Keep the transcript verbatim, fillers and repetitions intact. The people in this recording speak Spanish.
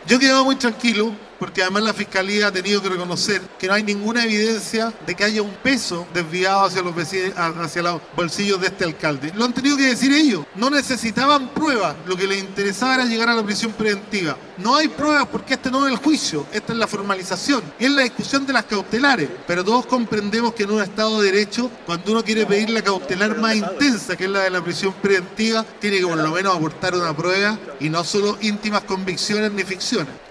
Yo he quedado muy tranquilo porque además la Fiscalía ha tenido que reconocer que no hay ninguna evidencia de que haya un peso desviado hacia los vecinos, hacia los bolsillos de este alcalde. Lo han tenido que decir ellos. No necesitaban pruebas, lo que les interesaba era llegar a la prisión preventiva. No hay pruebas porque este no es el juicio, esta es la formalización, es la discusión de las cautelares. Pero todos comprendemos que en un Estado de Derecho, cuando uno quiere pedir la cautelar más intensa, que es la de la prisión preventiva, tiene que por lo menos aportar una prueba y no solo íntimas convicciones ni ficciones.